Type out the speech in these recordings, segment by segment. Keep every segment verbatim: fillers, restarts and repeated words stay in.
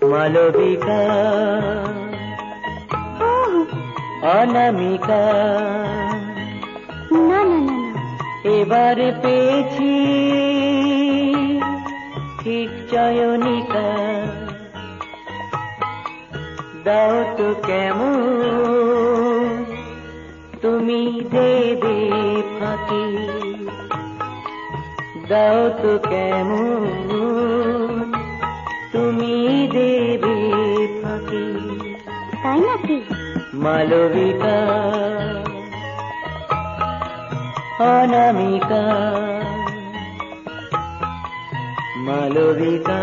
মালবিকা অনামিকা না না না না, এবারে পেয়েছি ঠিক চয়নিকা। দাও তো কেমন তুমি দেবে ফাঁকি, দাও তো কেমন তুমি দেবে ফাঁকি। তাই নাকি? মালবিকা অনামিকা, মালবিকা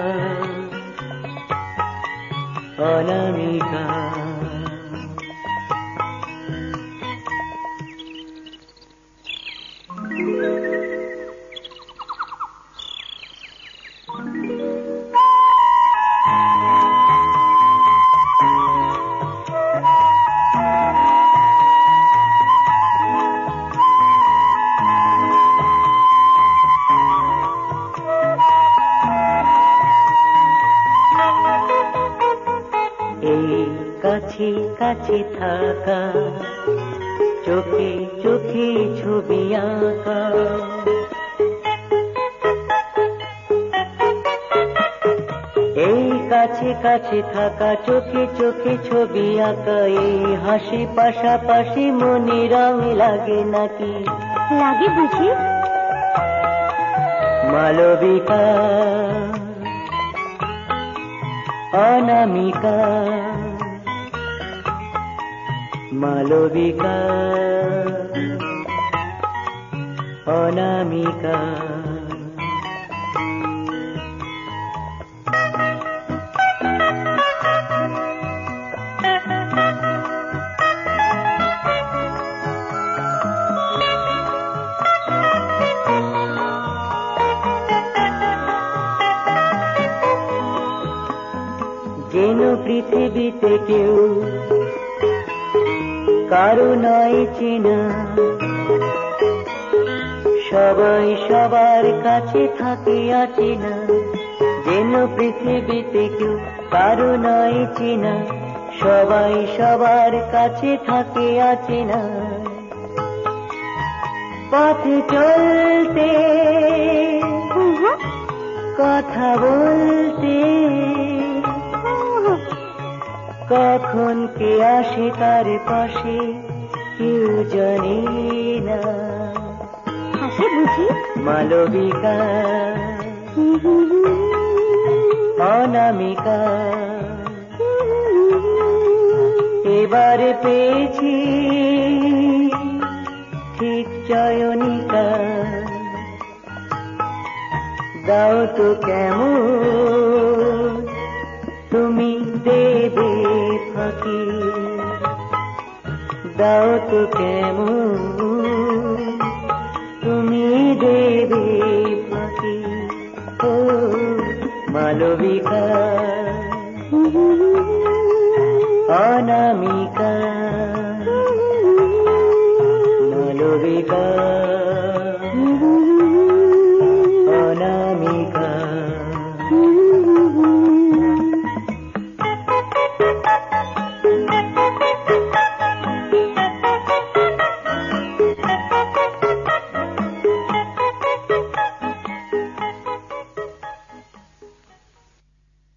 অনামিকা। কাছে কাছে থাকা চোখে চোখে ছবি আঁকা, এই কাছে কাছে থাকা চোখে চোখে ছবি আঁকা, এই হাসি পাশাপাশি মনে রং লাগে নাকি? লাগে বুঝি। মালবিকা অনামিকা, মালবিকা অনামিকা। যেন পৃথিবীতে কেউ কারো নয় চেনা, সবাই সবার কাছে থাকে অচেনা। যেন পৃথিবীতে কেউ কারো নয় চেনা, সবাই সবার কাছে থাকে অচেনা। পথে চলতে কথা বলতে কখন কে আসে তার পাশে কেউ জানে না। হাসে বুঝি। মালবিকা অনামিকা, এবারে পেয়েছি ঠিক চয়নিকা। দাও তো কেমন তুমি দেবে ফাঁকি, দাও তো কেমন তুমি দেবে ফাঁকি। ও মালবিকা অনামিকা, মালবিকা